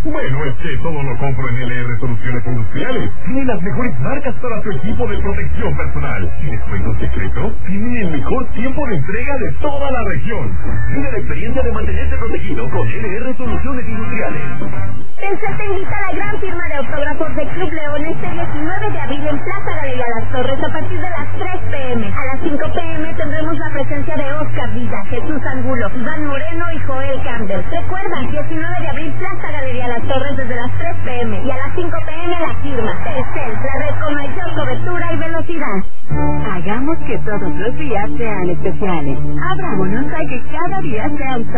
Bueno, es que todo lo compro en LR Soluciones Industriales. Tiene las mejores marcas para tu equipo de protección personal. ¿Y descuento secreto? Tiene el mejor tiempo de entrega de toda la región. Vive la experiencia de mantenerte protegido con LR Soluciones Industriales. Telcel te invita a la gran firma de autógrafos de Club León este 19 de abril en Plaza Galería Las Torres a partir de las 3 p.m. A las 5 p.m. tendremos la presencia de Oscar Villa, Jesús Angulo, Iván Moreno y Joel Campbell. Recuerda, 19 de abril, Plaza Galería Las Torres desde las 3 p.m. y a las 5 p.m. la firma. Telcel, la red con mayor cobertura y velocidad. Hagamos que todos los días sean especiales. Abrámonos a que cada día sea un